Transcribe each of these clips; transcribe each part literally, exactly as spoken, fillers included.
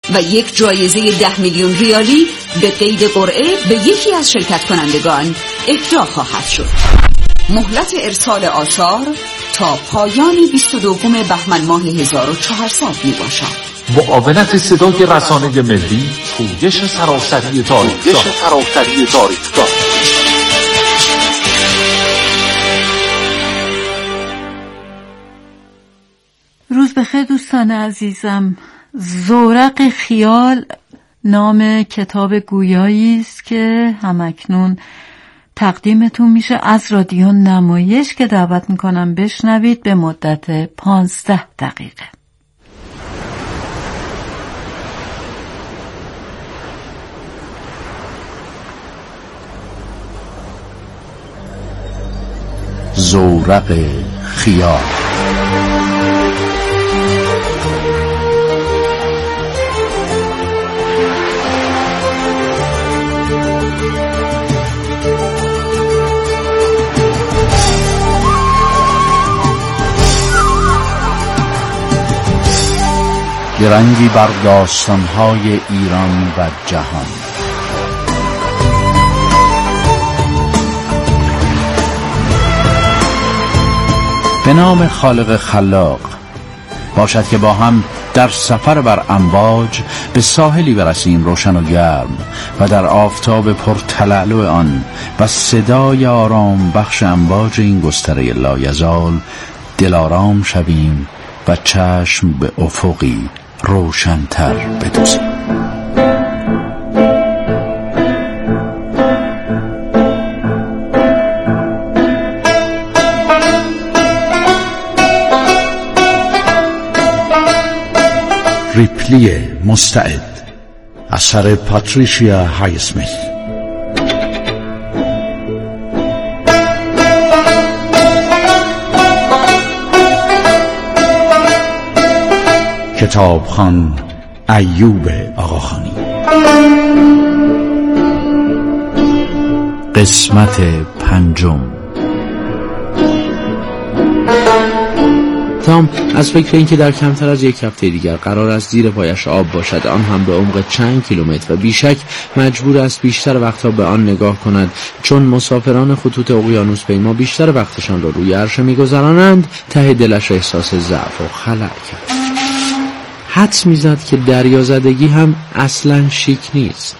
و یک جایزه ده میلیون ریالی به قید قرعه به یکی از شرکت کنندگان اهدا خواهد شد. مهلت ارسال آثار تا پایان بیست و دوم بهمن ماه هزار و چهارصد می باشد. معاونت صدای رسانه ملی، پویش سراسری تاریخ. روز بخیر دوستان عزیزم. زورق خیال نام کتاب گویایی است که همکنون تقدیمتون میشه از رادیو نمایش که دعوت میکنم بشنوید به مدت پانزده دقیقه. زورق خیال. درنگی بر داستان‌های ایران و جهان. به نام خالق خلاق. باشد که با هم در سفر بر امواج به ساحلی برسیم روشن و گرم و در آفتاب پرتلالو آن و صدای آرام بخش امواج این گستره لایزال دلارام شویم و چشم به افقی روشن‌تر بدوزیم. ریپلی مستعد، اثر پاتریشیا هایسمیت. کتابخوان ایوب آقاخانی. قسمت پنجم. تام از فکر اینکه در کمتر از یک هفته دیگر قرار است زیر پایش آب باشد، آن هم به عمق چند کیلومتر، و بیشک مجبور است بیشتر وقتها به آن نگاه کند چون مسافران خطوط اقیانوس پیما بیشتر وقتشان را روی عرشه می‌گذرانند، ته دلش احساس ضعف و خلأ کرد. حدس می‌زد که دریازدگی هم اصلاً شیک نیست.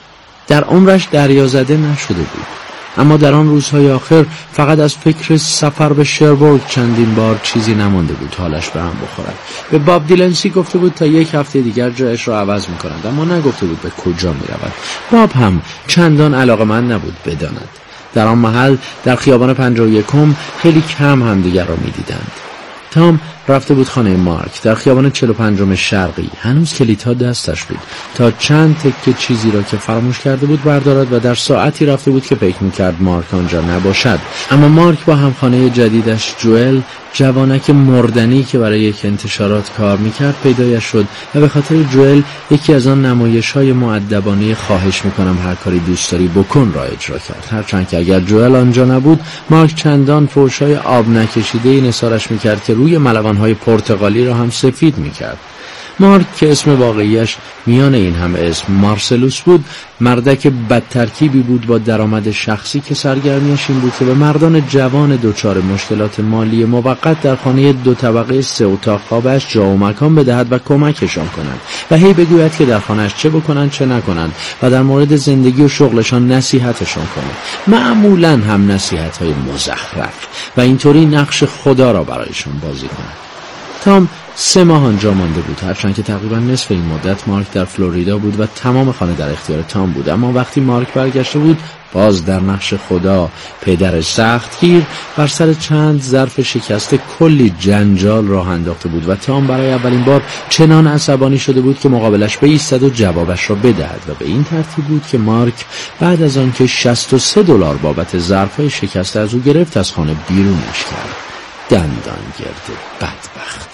در عمرش دریازده نشده بود، اما در آن روزهای آخر فقط از فکر سفر به شربورگ چندین بار چیزی نمانده بود حالش به هم بخورد. به باب دیلنسی گفته بود تا یک هفته دیگر جایش را عوض می‌کنند، اما نگفته بود به کجا می‌رود. باب هم چندان علاقه‌مند نبود بداند. در آن محل در خیابان پنجاه و یکم خیلی کم هم دیگر را می‌دیدند. تام رفته بود خانه مارک در خیابان چهل و پنجم شرقی. هنوز کلیدها دستش بود تا چند تکه چیزی را که فراموش کرده بود بردارد و در ساعتی رفته بود که فکر می‌کرد مارک آنجا نباشد. اما مارک با همخانه جدیدش جوئل، جوانک مردنی که برای یک انتشارات کار می‌کرد، پیدایش شد و به خاطر جوئل یکی از آن نمایش‌های مؤدبانه خواهش می‌کنم هر کاری دوست داری بکن را اجرا کرد. هرچند که اگر جوئل آنجا نبود، مارک چندان فحش‌های آب نکشیده‌ای نثارش می‌کرد که روی ملوان‌های پرتغالی را هم سفید می‌کرد. مارک که اسم واقعیش میان این همه اسم مارسلوس بود، مردک بدترکیبی بود با درآمد شخصی که سرگرمیش این بود که به مردان جوان دچار مشکلات مالی موقت در خانه دو طبقه سه اتاق خوابش جا و مکان بدهد و کمکشان کنند و هی بگوید که در خانهش چه بکنند چه نکنند و در مورد زندگی و شغلشان نصیحتشان کنند، معمولاً هم نصیحت‌های مزخرف، و اینطوری نقش خدا را برایشان بازی کند. تام سه ماه آنجا مانده بود، هرچند که تقریبا نصف این مدت مارک در فلوریدا بود و تمام خانه در اختیار تام بود. اما وقتی مارک برگشته بود، باز در نقش خدا، پدر سختگیر، بر سر چند ظرف شکسته کلی جنجال راه انداخته بود و تام برای اولین بار چنان عصبانی شده بود که مقابلش بایستد و جوابش را بدهد، و به این ترتیب بود که مارک بعد از آن که شصت و سه دلار بابت ظرف‌های شکسته از او گرفت، از خانه بیرونش کرد. دندان گرد بدبخت.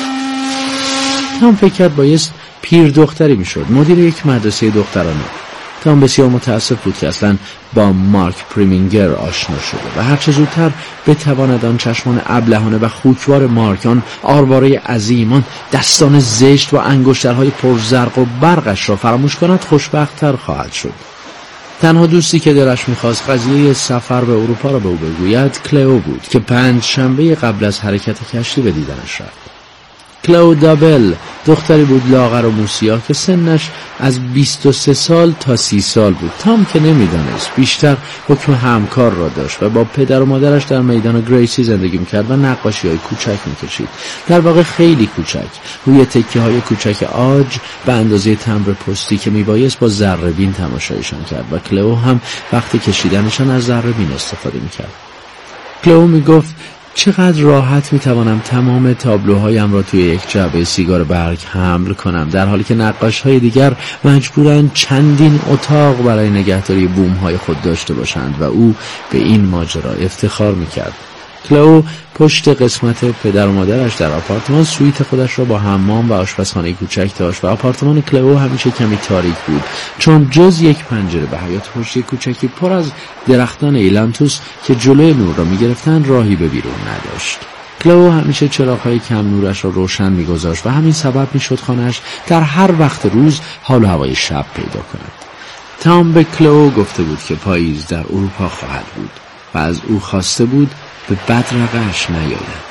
تام فکر کرد بایست پیر دختری میشد، مدیر یک مدرسه دخترانه. تام بسیار متاسف بود که اصلا با مارک پریمینگر آشنا شده و هرچه زودتر بتواند آن چشمان ابلهانه و خوکوار مارک، آن آرواره عظیم، آن دستان زشت و انگشترهای پرزرق و برقش را فراموش کند خوشبخت‌تر خواهد شد. تنها دوستی که دلش می‌خواست قضیه سفر به اروپا را به او بگوید کلئو بود که پنج شنبه قبل از حرکت کشتی به دیدنش رفت. کلئو دابل دختری بود لاغر و موسیا که سنش از بیست و سه سال تا سی سال بود. تام که نمیدانست، بیشتر حکم همکار را داشت و با پدر و مادرش در میدان گریسی زندگی میکرد و نقاشی های کوچک میکشید. در واقع خیلی کوچک، روی تکه های کوچک آج به اندازه تمبر پستی که میبایست با ذره‌بین تماشایشان کرد و کلئو هم وقتی کشیدنشان از ذره‌بین استفاده میکرد. کلئو میگفت چقدر راحت میتوانم تمام تابلوهایم را توی یک جعبه سیگار برگ حمل کنم، در حالی که نقاش‌های دیگر مجبورند چندین اتاق برای نگهداری بوم‌های خود داشته باشند و او به این ماجرا افتخار میکرد. کلئو پشت قسمت پدر و مادرش در آپارتمان سویت خودش را با حمام و آشپزخانه کوچک داشت و آپارتمان کلئو همیشه کمی تاریک بود، چون جز یک پنجره به حیاط پشتی کوچکی پر از درختان ایلانتوس که جلوی نور را می‌گرفتند راهی به بیرون نداشت. کلئو همیشه چراغ‌های کم نورش را روشن می‌گذاشت و همین سبب می‌شد خانه‌اش در هر وقت روز حال و هوای شب پیدا کند. تام به کلئو گفته بود که پاییز در اروپا خواهد بود و از او خواسته بود به بدرقه‌اش نیاید.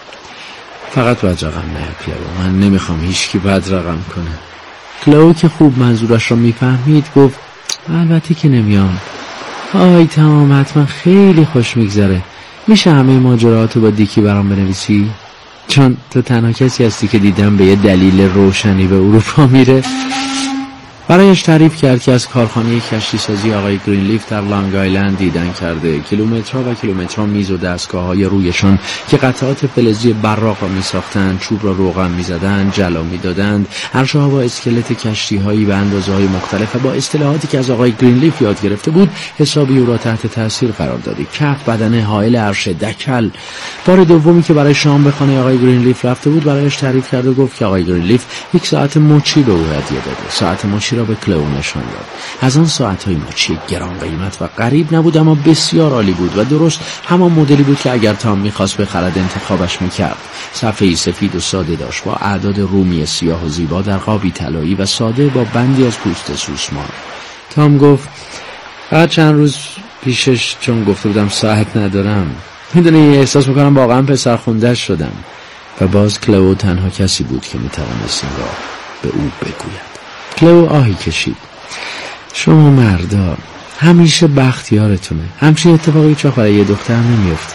فقط بدرقم نه کلئو، من نمیخوام هیچ کی بدرقم کنه. کلئو که خوب منظورش را میفهمید گفت البته که نمیام. آی تمام، حتما خیلی خوش میگذره. میشه همه ماجراتو با دیکی برام بنویسی؟ چون تو تنها کسی هستی که دیدم به یه دلیل روشنی به اروپا میره. برایش تعریف کرد که از کارخانه کشتی سازی آقای گرینلیف در لانگ آیلند دیدن کرده. کیلومترها و کیلومترها میز و دستگاه‌های رویشان که قطعات فلزی براق را می‌ساختند، چوب را روغن می‌زدند، جلا می‌دادند، عرشه‌ها با اسکلت کشتی‌هایی به اندازه‌های مختلف و با اصطلاحاتی که از آقای گرینلیف یاد گرفته بود حسابی او را تحت تاثیر قرار دادی. کف بدن حائل عرش دکل. بار دومی که برای شام به خانه آقای گرینلیف رفته بود برایش تعریف کرد و گفت که آقای گرینلیف یک ساعت مچی به او هدیه داده. ساعت مچی به کلئو نشان داد. از آن ساعت‌های مچی گران قیمت و غریب نبود، اما بسیار عالی بود و درست همان مدلی بود که اگر تام می‌خواست بخرد انتخابش می‌کرد. صفحه‌ای سفید و ساده داشت با اعداد رومی سیاه و زیبا در قابی طلایی و ساده با بندی از پوست سوسمار. تام گفت بعد چند روز پیشش چون گفته بودم ساعت ندارم، میدونی احساس می‌کنم واقعا پسرخونده شدم. و باز کلئو تنها کسی بود که می‌توانست این را به او بگوید. کلئو آهی کشید. شما مردا همیشه بختیارتونه. همچین اتفاقی هیچ وقت برای یه دختر نمیفته.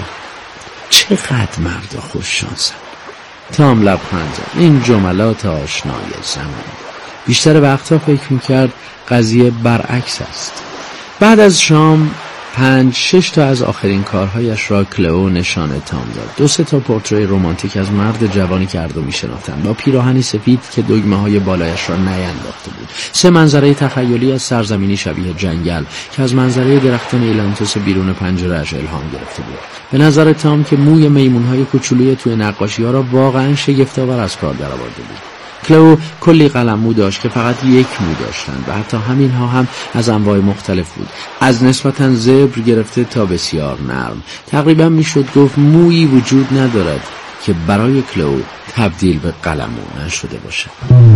چقدر مردا خوش شانسن. تام لبخند زد. این جملات آشنای زمان. بیشتر وقتا فکر میکرد قضیه برعکس است. بعد از شام پنج شش تا از آخرین کارهایش را کلئو نشان تام داد. دو سه تا پورتری رمانتیک از مرد جوانی که هر دو میشناختند با پیراهنی سفید که دگمه های بالایش را نینداخته بود. سه منظره تخیلی از سرزمینی شبیه جنگل که از منظره درختان ایلانتوس بیرون پنجره‌اش الهام گرفته بود. به نظر تام که موی میمون‌های کوچولوی توی نقاشی‌ها را واقعاً شگفت‌آور از کار درآورده بود. کلئو کلی قلمو داشت که فقط یک مو داشتند و حتی همینها هم از انواع مختلف بود، از نسبتاً زبر گرفته تا بسیار نرم. تقریبا میشد گفت مویی وجود ندارد که برای کلئو تبدیل به قلمو نشده باشد.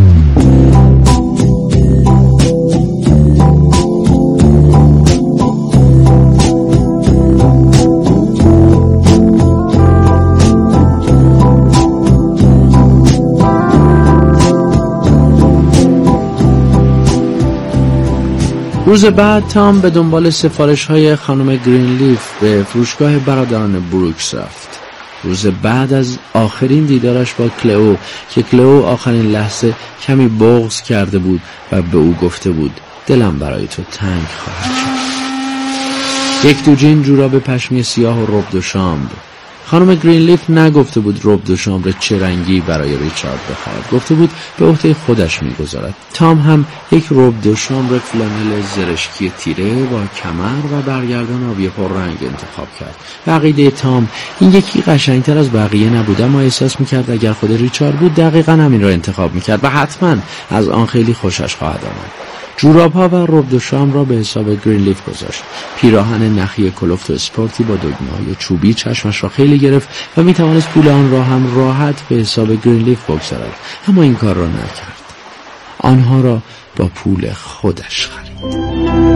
روز بعد تام به دنبال سفارش‌های خانم گرینلیف به فروشگاه برادران بروکس رفت. روز بعد از آخرین دیدارش با کلئو که کلئو آخرین لحظه کمی بغض کرده بود و به او گفته بود دلم برای تو تنگ خواهد شد. یک دوجین جوراب پشمی سیاه و رب دو شامبر. خانم گرینلیف نگفته بود رب دو شامبر چه رنگی برای ریچارد بخواهد، گفته بود به عهده خودش میگذارد. تام هم یک رب دو شامبر فلانل زرشکی تیره با کمر و برگردان آبی پر رنگ انتخاب کرد. به عقیده تام این یکی قشنگتر از بقیه نبود، اما احساس میکرد اگر خود ریچارد بود دقیقاً همین را انتخاب میکرد و حتما از آن خیلی خوشش خواهد آمد. جوراب‌ها و رب و شام را به حساب گرینلیف گذاشت. پیراهن نخی کلفت و اسپورتی با دگمه‌های چوبی چشمش را خیلی گرفت و می‌توانست پول آن را هم راحت به حساب گرینلیف بگذارد، اما این کار را نکرد. آنها را با پول خودش خرید.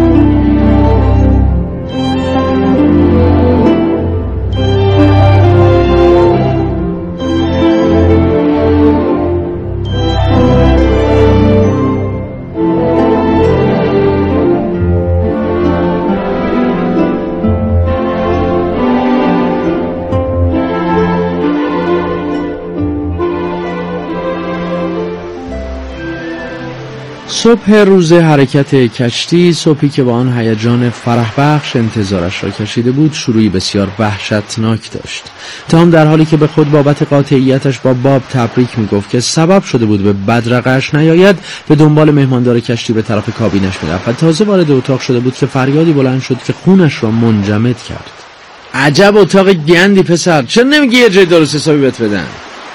صبح روز حرکت کشتی، صبحی که با آن هیجان فرح بخش انتظارش را کشیده بود، شروعی بسیار وحشتناک داشت. تام در حالی که به خود بابت قاطعیتش با باب تبریک میگفت که سبب شده بود به بدرقه‌اش نیاید، به دنبال مهماندار کشتی به طرف کابینش میرفت و تازه وارد اتاق شده بود که فریادی بلند شد که خونش را منجمد کرد. عجب اتاق گندی پسر، چرا نمیگی یه جای درست حسابی بهت بدن؟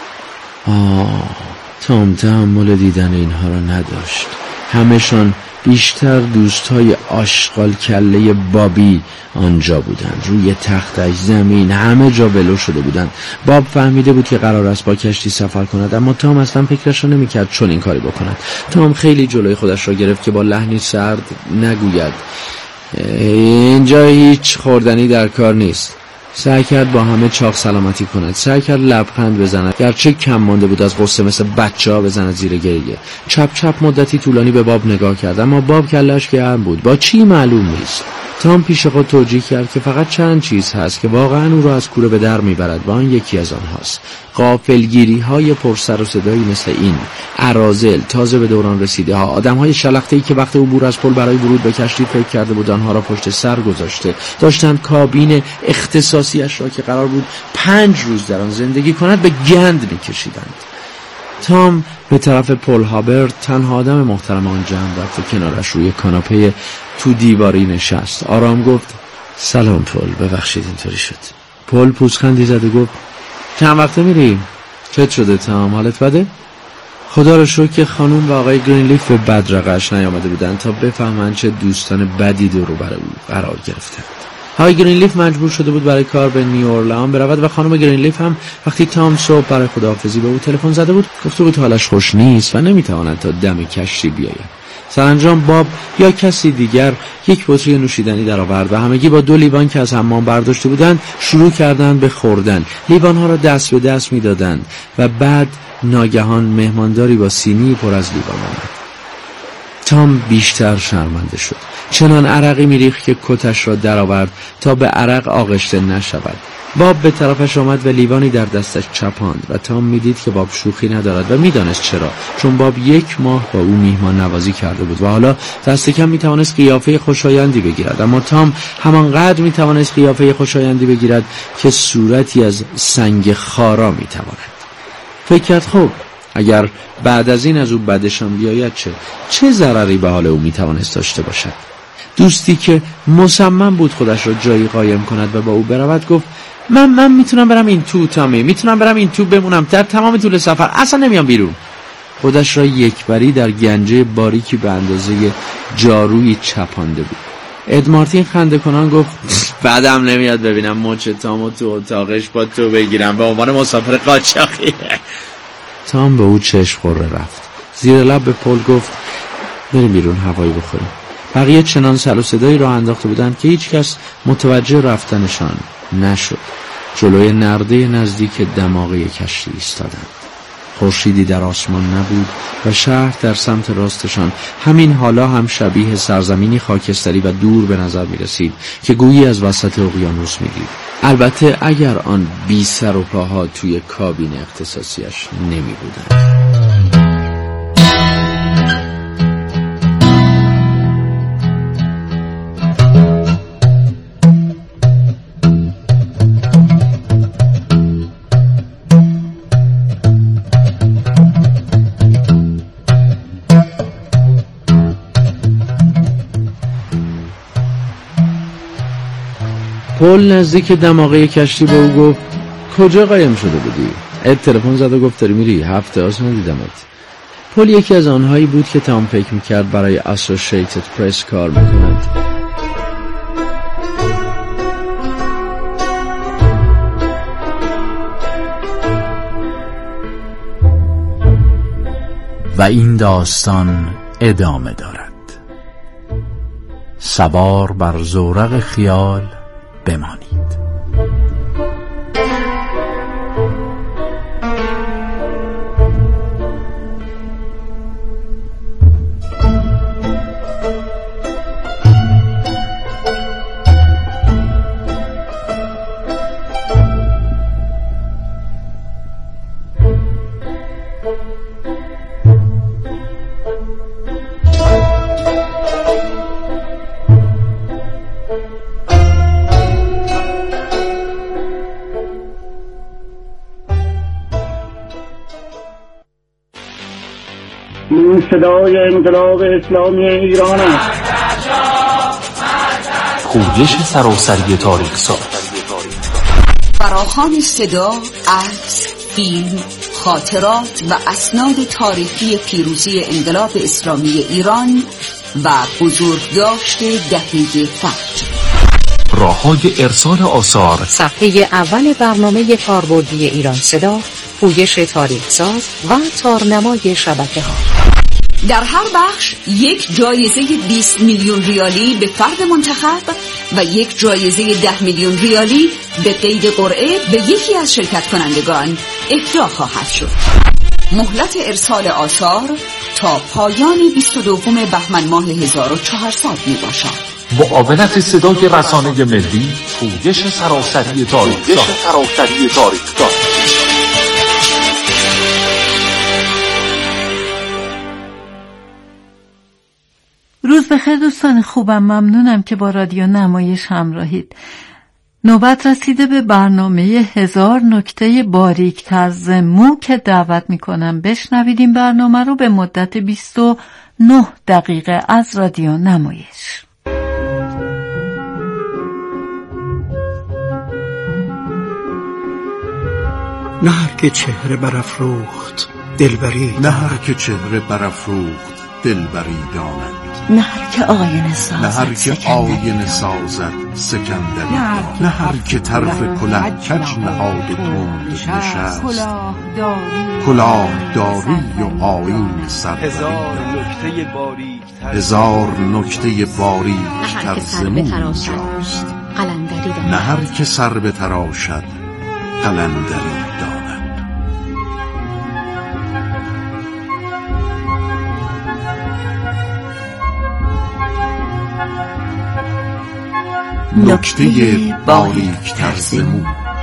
آه، تام تحمل دیدن اینها را نداشت. همشان بیشتر دوستای آشغال کله بابی آنجا بودند. روی تختش، زمین، همه جا ولو شده بودند. باب فهمیده بود که قرار است با کشتی سفر کند، اما تام اصلا فکرش را نمی‌کرد چون این کاری بکند. تام خیلی جلوی خودش را گرفت که با لحنی سرد نگوید اینجا هیچ خوردنی در کار نیست. سعی کرد با همه چاق سلامتی کند، سعی کرد لبخند بزند، گرچه کم مانده بود از غصه مثل بچه ها بزند زیر گریه. چپ چپ مدتی طولانی به باب نگاه کرد، اما باب کلش گرم بود، با چی معلوم نیست. تام پیش خود توجیه کرد که فقط چند چیز هست که واقعا او را از کوره به در میبرد و آن یکی از آنهاست غافلگیری های پرسر و صدایی مثل این. اراذل، تازه به دوران رسیده ها، آدم های شلخته‌ای که وقت عبور از پل برای ورود به کشتی فکر کرده بود آنها را پشت سر گذاشته، داشتند کابین اختصاصیش را که قرار بود پنج روز در آن زندگی کند به گند میکشیدند. تام به طرف پل هابرت، تنها آدم محترم آن جمع، رفت و کنارش روی کاناپه تو دیواری نشست. آرام گفت سلام پل، ببخشید اینطوری شد. پل پوزخندی زد و گفت چند وقته میریم؟ چت شده تام، حالت بده؟ خدا رو شکر که خانم و آقای گرینلیف به بدرقه‌اش نیامده بودند تا بفهمند چه دوستان بدی دور و بر او قرار گرفتند. آقای گرینلیف مجبور شده بود برای کار به نیوورلند برود و خانم گرینلیف هم وقتی تام صبح برای خداحافظی به او تلفن زده بود گفته بود حالش خوش نیست و نمیتواند تا دم کشتی بیاید. سرانجام باب یا کسی دیگر یک بطری نوشیدنی در آورد و همگی با دو لیوان که از حمام برداشته بودند شروع کردند به خوردن. لیوانها را دست به دست میدادند و بعد ناگهان مهمانداری با سینی پر از لیوان آمد. تام بیشتر شرمنده شد. چنان عرقی میریخت که کتش را درآورد تا به عرق آغشته نشود. باب به طرفش آمد و لیوانی در دستش چپاند و تام میدید که باب شوخی ندارد و میدانست چرا، چون باب یک ماه با او میهمان نوازی کرده بود و حالا دست کم میتوانست قیافه خوشایندی بگیرد، اما تام همانقدر میتوانست قیافه خوشایندی بگیرد که صورتی از سنگ خارا میتواند. فکر کرد خب اگر بعد از این از او بدشان بیاید چه چه ضرری به حال او میتوانست داشته باشد. دوستی که مصمم بود خودش را جایی قایم کند و با او برود گفت من من میتونم برم این تو تامی، میتونم برم این تو بمونم در تمام طول سفر، اصلا نمیام بیرون. خودش را یکبری در گنجه باریکی به اندازه جارویی چپانده بود. اد مارتین خنده کنان گفت بعدم نمیاد ببینم مچ تامو تو اتاقش با تو بگیرم به عنوان مسافر قاچاقی. تام به او چشم خوره رفت. زیر لب به پل گفت بریم بیرون هوایی بخوریم. بقیه چنان سر و صدایی راه انداخته بودند که هیچ کس متوجه رفتنشان نشد. جلوی نرده نزدیک دماغه کشتی ایستادند. خورشیدی در آسمان نبود و شهر در سمت راستشان همین حالا هم شبیه سرزمینی خاکستری و دور به نظر می رسید که گویی از وسط اقیانوس می دید. البته اگر آن بی سر و پاها توی کابین اختصاصیش نمی بودند. پل نزدیک دماغه کشتی به او گفت کجا قایم شده بودی؟ اد تلفن زد و گفت داری میری؟ هفته هاست ندیدمت. پل یکی از آنهایی بود که تام فکر میکرد برای اسوسییتد پرس کار میکند. و این داستان ادامه دارد. سوار بر زورق خیال بمانید. این صدای انقلاب اسلامی ایران است. پویش سراسری تاریخ ساز. فراخوان صدا، عکس، فیلم، خاطرات و اسناد تاریخی پیروزی انقلاب اسلامی ایران و بزرگداشت دهه فجر. راه‌های ارسال آثار. صفحه اول برنامه کاربردی ایران صدا، پویش تاریخ ساز و تارنمای شبکه ها. در هر بخش یک جایزه بیست میلیون ریالی به فرد منتخب و یک جایزه ده میلیون ریالی به قید قرعه به یکی از شرکت کنندگان اهدا خواهد شد. مهلت ارسال آثار تا پایان بیست و دوم بهمن ماه هزار و چهارصد می باشد. معاونت صدای رسانه ملی، پویش سراسری تاریخ ساز. روز بخیر دوستان خوبم، ممنونم که با رادیو نمایش همراهید. نوبت رسیده به برنامه هزار نکته باریک تر ز مو که دعوت میکنم بشنوید این برنامه رو به مدت بیست و نه دقیقه از رادیو نمایش. نه هر که چهره برافروخت دلبری، نه هر که چهره برافروخت دلبری داند، نه هر که آینه سازد، نه هر که آینه سازد سکندری داند، نه هر که طرف کله کج نهاد و تند نشست، کلاه داری و آیین سروری داند. هزار نکته باریک تر ز مو اینجاست، نه هر که سر بتراشد قلندری داند. نکته باریک تر ز مو.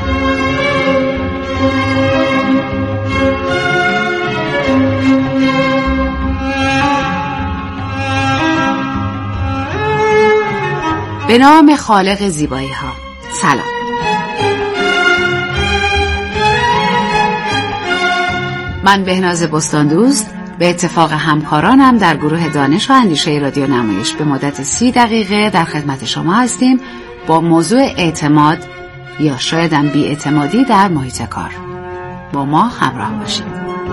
به نام خالق زیبایی ها. سلام. من بهناز بستاندوست به اتفاق همکارانم در گروه دانش و اندیشه رادیو نمایش به مدت سی دقیقه در خدمت شما هستیم با موضوع اعتماد یا شایدم بی‌اعتمادی در محیط کار. با ما همراه باشید.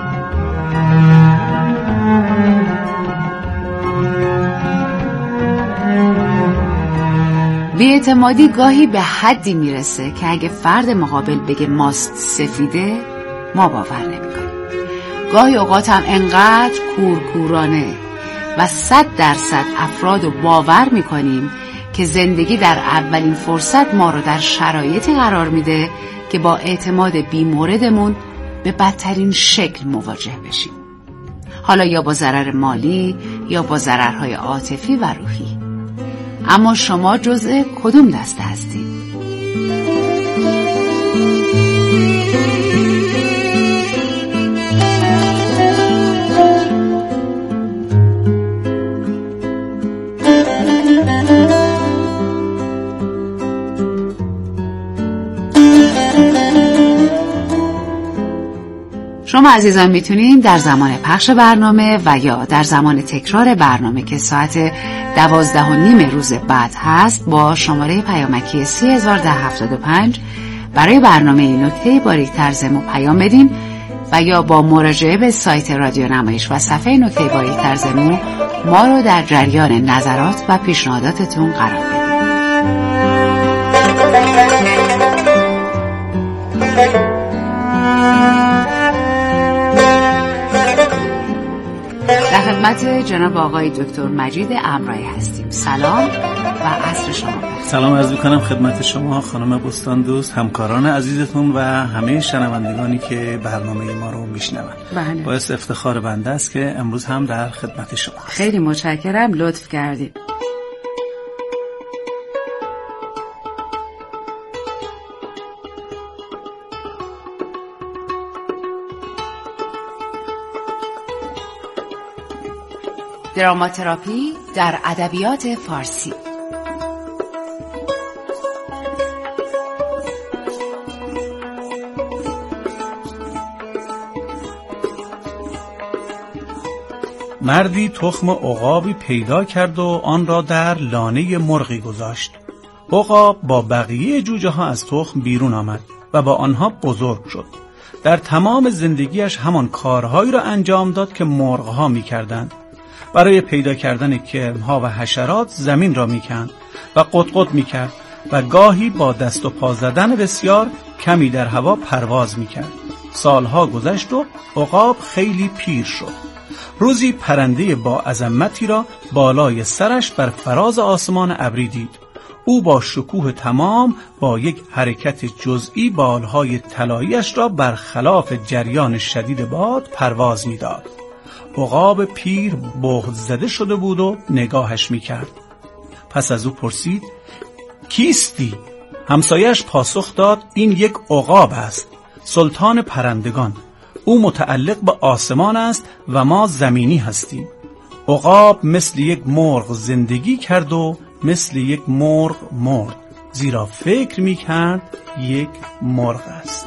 بی‌اعتمادی گاهی به حدی میرسه که اگه فرد مقابل بگه ماست سفیده ما باور نمی‌کنیم. گاهی اوقات هم انقدر کورکورانه و صد درصد افراد رو باور میکنیم که زندگی در اولین فرصت ما رو در شرایطی قرار میده که با اعتماد بی‌موردمون به بدترین شکل مواجه بشیم. حالا یا با ضرر مالی یا با ضررهای عاطفی و روحی. اما شما جزء کدوم دسته هستید؟ شما عزیزان میتونید در زمان پخش برنامه و یا در زمان تکرار برنامه که ساعت دوازده و نیم روز بعد هست با شماره پیامکی سی هزار ده هفتاد و پنج برای برنامه نکته باریک تر ز مو پیام بدین و یا با مراجعه به سایت رادیو نمایش و صفحه نکته باری طرز نو ما رو در جریان نظرات و پیشنهاداتتون قرار بدید. در خدمت جناب آقای دکتر مجید امرایی هستیم. سلام و عصر شما بخیر. سلام عرض می‌کنم خدمت شما خانم بستان دوست، همکاران عزیزتون و همه شنوندگانی که برنامه ما رو میشنوند. بله. باعث افتخار بنده است که امروز هم در خدمت شما هستم. خیلی متشکرم، لطف کردید. دراماتراپی در ادبیات فارسی. مردی تخم عقابی پیدا کرد و آن را در لانه مرغی گذاشت. عقاب با بقیه جوجه ها از تخم بیرون آمد و با آنها بزرگ شد. در تمام زندگیش همان کارهایی را انجام داد که مرغها می کردند. برای پیدا کردن کرم‌ها و حشرات زمین را می‌کند و قطقط می‌کرد و گاهی با دست و پا زدن بسیار کمی در هوا پرواز می‌کرد. سالها گذشت و عقاب خیلی پیر شد. روزی پرنده با عظمتی را بالای سرش بر فراز آسمان ابری دید. او با شکوه تمام با یک حرکت جزئی بالهای طلایی‌اش را برخلاف جریان شدید باد پرواز می‌داد. عقاب پیر بغض زده شده بود و نگاهش میکرد. پس از او پرسید کیستی؟ همسایش پاسخ داد این یک عقاب است، سلطان پرندگان. او متعلق به آسمان است و ما زمینی هستیم. عقاب مثل یک مرغ زندگی کرد و مثل یک مرغ مرد، زیرا فکر میکرد یک مرغ است.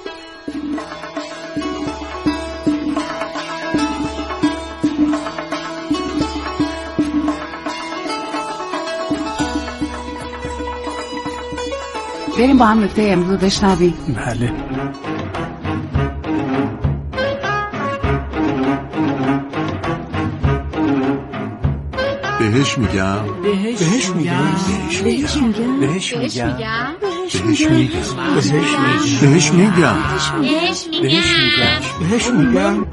بریم با هم نکته امروز بشنویم. بله. بهش میگم بهش میگم بهش میگم بهش میگم بهش میگم بهش میگم بهش میگم بهش میگم.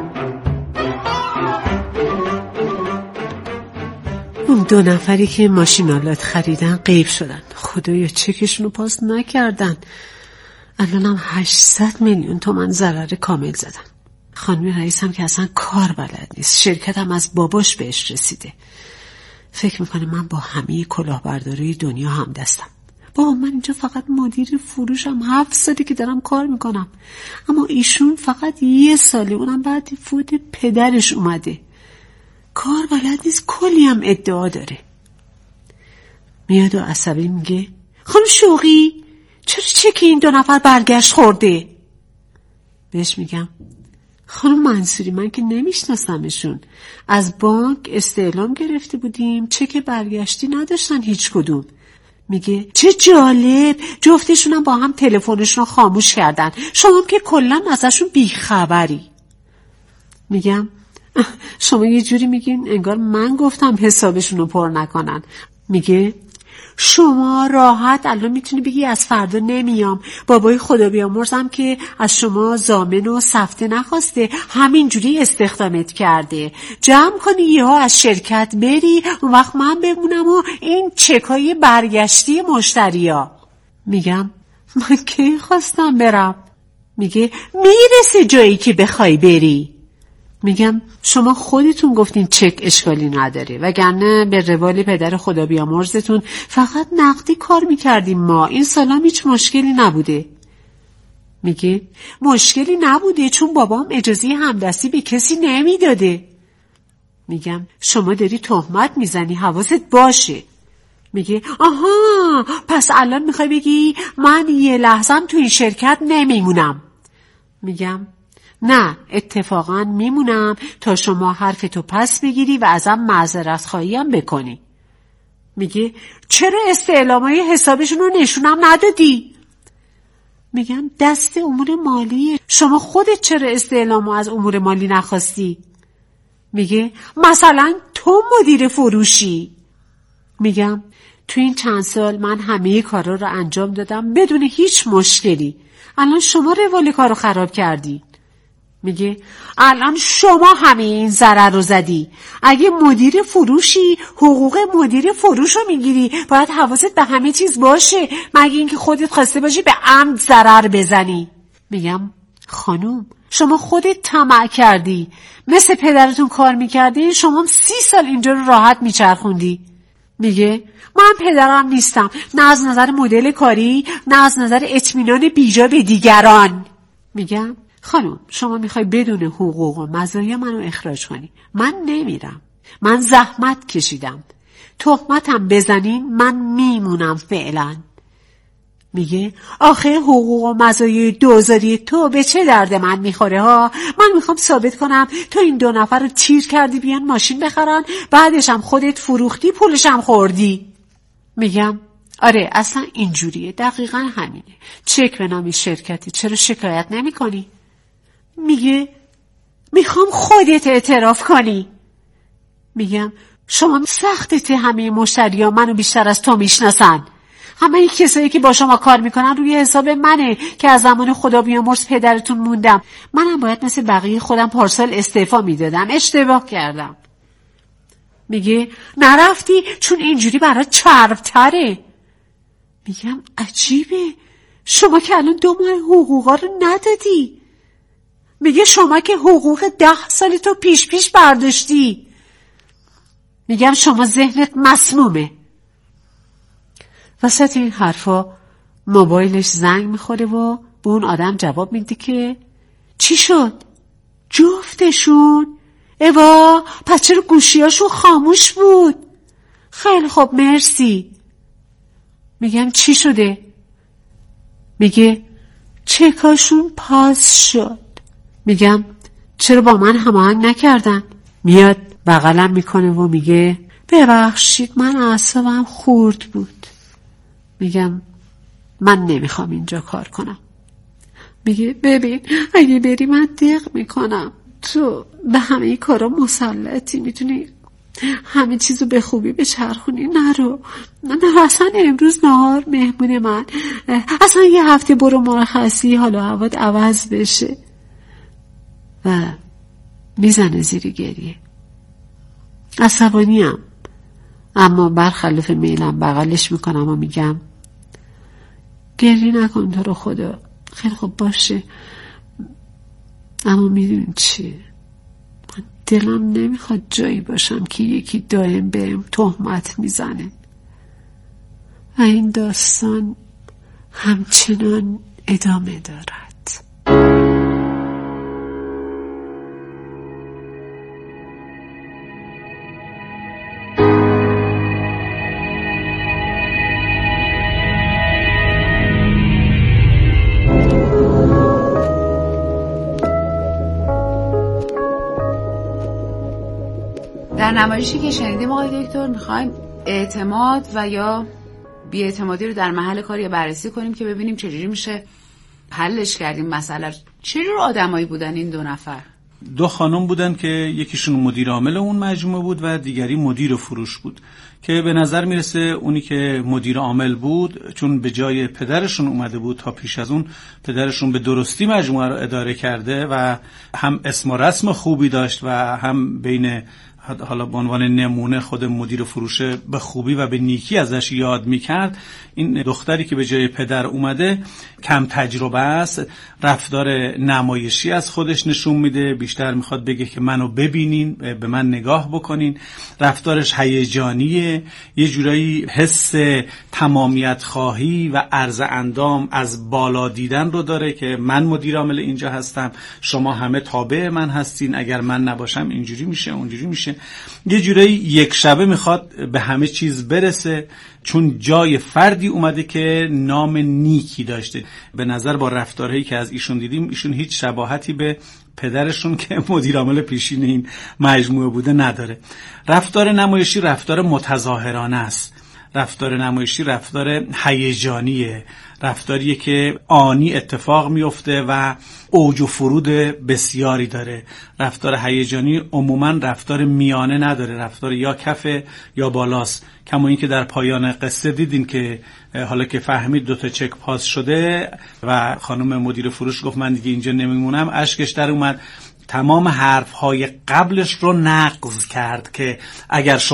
اون دو نفری که ماشینالات خریدن غیب شدن. خدایا چکشون رو پاس نکردن. الانم هشتصد میلیون تومان ضرر کامل زدن. خانم رئیس هم که اصلا کار بلد نیست. شرکت هم از باباش بهش رسیده. فکر میکنه من با همه کلاهبرداری دنیا هم دستم. بابا من اینجا فقط مدیر فروشم، هفت سالی که دارم کار میکنم، اما ایشون فقط یه سالی، اونم بعد فوت پدرش اومده. کار بلد نیست، کلی هم ادعا داره. میاد و عصبی میگه خانم شوقی چرا چک این دو نفر برگشت خورده؟ بهش میگم خانم منصوری من که نمیشناسمشون، از بانک استعلام گرفته بودیم، چک برگشتی نداشتن هیچ کدوم. میگه چه جالب، جفتشونم با هم تلفنشون رو خاموش کردن، شما که کلا ازشون بیخبری. میگم شما یه جوری میگین انگار من گفتم حسابشون رو پر نکنن. میگه شما راحت الان میتونی بگی از فردا نمیام، بابای خدا بیامرزم که از شما ضامن و سفته نخواسته، همینجوری استخدامت کرده، جمع کنی یهو از شرکت بری، اون وقت من بمونم و این چکای برگشتی مشتریا. میگم من کی خواستم برم؟ میگه میرسه جایی که بخوای بری. میگم شما خودتون گفتین چک اشکالی نداره، وگرنه به روال پدر خدا بیامرزتون فقط نقدی کار میکردیم ما، این سالام هیچ مشکلی نبوده. میگه مشکلی نبوده چون بابام اجازه همدستی به کسی نمیداده. میگم شما داری تهمت میزنی، حواست باشه. میگه آها پس الان میخوای بگی من یه لحظم تو این شرکت نمیمونم. میگم نه اتفاقا میمونم تا شما حرفتو پس بگیری و ازم معذرت خواهی هم بکنی. میگه چرا استعلامای حسابشون رو نشونم ندادی؟ میگم دست امور مالی. شما خودت چرا استعلامو از امور مالی نخواستی؟ میگه مثلا تو مدیر فروشی. میگم تو این چند سال من همه کارا رو انجام دادم بدون هیچ مشکلی. الان شما روال کارو خراب کردی. میگه الان شما همه این ضرر رو زدی. اگه مدیر فروشی حقوق مدیر فروش رو میگیری، باید حواست به همه چیز باشه، مگه اینکه خودت خواسته باشی به عمد ضرر بزنی. میگم خانوم شما خودت طمع کردی، مثل پدرتون کار میکردی، شما سی سال اینجا رو راحت میچرخوندی. میگه من پدرم نیستم، نه از نظر مدل کاری، نه از نظر اطمینان بیجا به دیگران. میگم خانم شما میخوای بدون حقوق و مزایا منو اخراج کنی، من نمیرم. من زحمت کشیدم، تهمتم بزنین من میمونم فعلا. میگه آخه حقوق و مزایای دوزاری تو به چه درد من میخوره ها؟ من میخوام ثابت کنم تو این دو نفر رو تیر کردی بیان ماشین بخرن، بعدش هم خودت فروختی پولش هم خوردی. میگم آره اصلا اینجوریه، دقیقا همینه. چک به نام شرکتی، چرا شکایت نمی کنی؟ میگه میخوام خودت اعتراف کنی. میگم شما سختته، همه مشتری ها منو بیشتر از تو میشناسن. همه این کسایی که با شما کار میکنن روی حساب منه که از زمان خدا بیامرز پدرتون موندم. منم باید مثل بقیه خودم پارسال استعفا میدادم، اشتباه کردم. میگه نرفتی چون اینجوری برات چربتره. میگم عجیبه، شما که الان دو ماه حقوقا رو ندادی. میگه شما که حقوق ده سال تو پیش پیش برداشتی. میگم شما ذهنت مسمومه. وسط این حرفا موبایلش زنگ میخوره و به اون آدم جواب میده که چی شد؟ جفتشون؟ اوا پس چرا گوشیاشون خاموش بود؟ خیلی خب مرسی. میگم چی شده؟ میگه چکاشون پاس شد. میگم چرا با من هماهنگ نکردن؟ میاد بغلم میکنه و میگه ببخشید من اعصابم خورد بود. میگم من نمیخوام اینجا کار کنم. میگه ببین اگه بری من دق میکنم، تو به همه کارا مسلطی، میتونی همه چیزو به خوبی بچرخونی. نرو نرو اصلا امروز نهار مهمون من، اصلا یه هفته برو مرخصی حالا هوات عوض بشه. و میزنه زیر گریه. عصبانیم اما برخلاف میلم بغلش میکنم و میگم گریه نکن تو رو خدا. خیلی خوب باشه، اما میدون چی؟ من دلم نمیخواد جایی باشم که یکی دائم بهم تهمت میزنه و این داستان همچنان ادامه دارد. در نمایشی که شنیدیم آقای دکتر میخوایم اعتماد و یا بی‌اعتمادی رو در محل کاری بررسی کنیم که ببینیم چجوری میشه حلش کردیم مسئله. چجور آدمایی بودن این دو نفر؟ دو خانم بودن که یکیشون مدیر عامل اون مجموعه بود و دیگری مدیر فروش بود که به نظر میرسه اونی که مدیر عامل بود چون به جای پدرشون اومده بود تا پیش از اون پدرشون به درستی مجموعه رو اداره کرده و هم اسم و رسم خوبی داشت و هم بین حالا به عنوان نمونه خود مدیر فروش به خوبی و به نیکی ازش یاد میکرد. این دختری که به جای پدر اومده کم تجربه است، رفتار نمایشی از خودش نشون میده، بیشتر میخواد بگه که منو ببینین، به من نگاه بکنین. رفتارش هیجانیه، یه جورایی حس تمامیت خواهی و عرض اندام از بالا دیدن رو داره که من مدیر عامل اینجا هستم، شما همه تابع من هستین، اگر من نباشم اینجوری میشه اونجوری میشه. یه جورایی یک شبه میخواد به همه چیز برسه چون جای فردی اومده که نام نیکی داشته. به نظر با رفتارهایی که از ایشون دیدیم ایشون هیچ شباهتی به پدرشون که مدیر عامل پیشین این مجموعه بوده نداره. رفتار نمایشی رفتار متظاهرانه است رفتار نمایشی رفتار هیجانیه، رفتاریه که آنی اتفاق میفته و اوج و فرود بسیاری داره. رفتار هیجانی عموما رفتار میانه نداره، رفتار یا کفه یا بالاست. کما این که در پایان قصه دیدین که حالا که فهمید دوتا چک پاس شده و خانم مدیر فروش گفت من دیگه اینجا نمیمونم، اشکش در اومد، تمام حرفهای قبلش رو نقض کرد که اگر شما